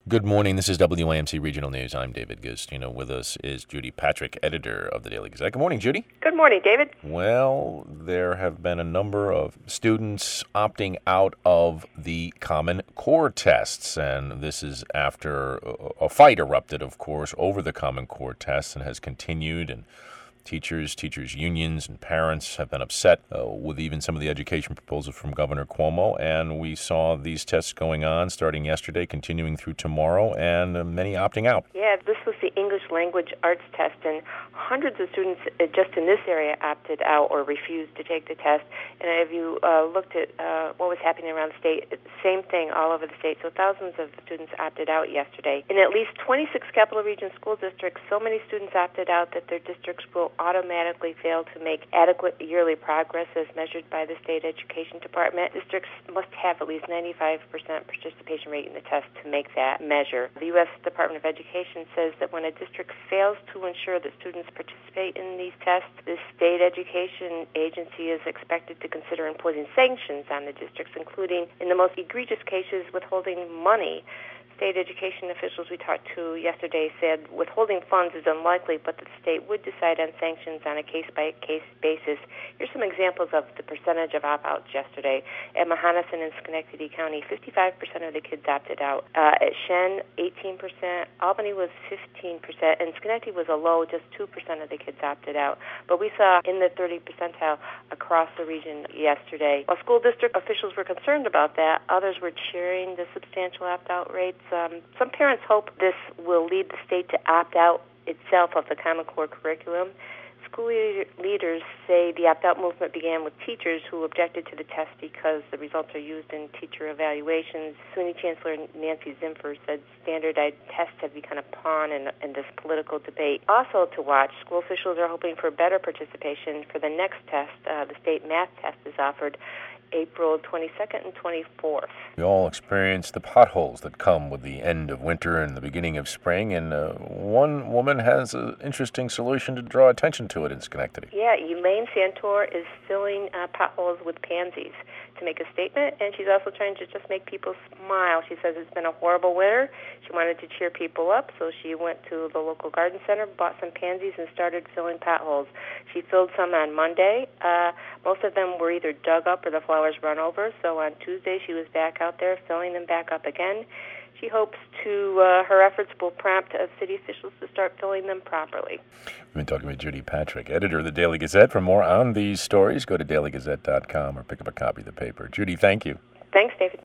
Good morning. This is WAMC Regional News. I'm David Gustino. With us is Judy Patrick, editor of the Daily Gazette. Good morning, Judy. Good morning, David. Well, there have been a number of students opting out of the Common Core tests, and this is after a fight erupted, of course, over the Common Core tests and has continued, and teachers unions, and parents have been upset with even some of the education proposals from Governor Cuomo. And we saw these tests going on starting yesterday, continuing through tomorrow, and many opting out. Yeah, this was the English Language Arts test, and hundreds of students just in this area opted out or refused to take the test. And if you looked at what was happening around the state, same thing all over the state. So thousands of students opted out yesterday. In at least 26 Capital Region school districts, so many students opted out that their districts will automatically fail to make adequate yearly progress as measured by the state education department. Districts must have at least 95% participation rate in the test to make that measure. The U.S. Department of Education says that when a district fails to ensure that students participate in these tests, the state education agency is expected to consider imposing sanctions on the districts, including, in the most egregious cases, withholding money. State education officials we talked to yesterday said withholding funds is unlikely, but the state would decide on sanctions on a case-by-case basis. Here's some examples of the percentage of opt-outs yesterday. At Mahonison in Schenectady County, 55% of the kids opted out. At Shen, 18%. Albany was 15%. And Schenectady was a low, just 2% of the kids opted out. But we saw in the 30 percentile across the region yesterday. While school district officials were concerned about that, others were cheering the substantial opt-out rates. Some parents hope this will lead the state to opt out itself of the Common Core curriculum. School leaders say the opt-out movement began with teachers who objected to the test because the results are used in teacher evaluations. SUNY Chancellor Nancy Zimpher said standardized tests have become a pawn in this political debate. Also to watch, school officials are hoping for better participation for the next test. The state math test is offered April 22nd and 24th. We all experience the potholes that come with the end of winter and the beginning of spring, and one woman has an interesting solution to draw attention to it in Schenectady. Yeah, Elaine Santor is filling potholes with pansies to make a statement, and she's also trying to just make people smile. She says it's been a horrible winter. She wanted to cheer people up, so she went to the local garden center, bought some pansies, and started filling potholes. She filled some on Monday. Most of them were either dug up or the flowers run over, so on Tuesday she was back out there filling them back up again. She hopes her efforts will prompt city officials to start filling them properly. We've been talking with Judy Patrick, editor of the Daily Gazette. For more on these stories, go to dailygazette.com or pick up a copy of the paper. Judy, thank you. Thanks, David.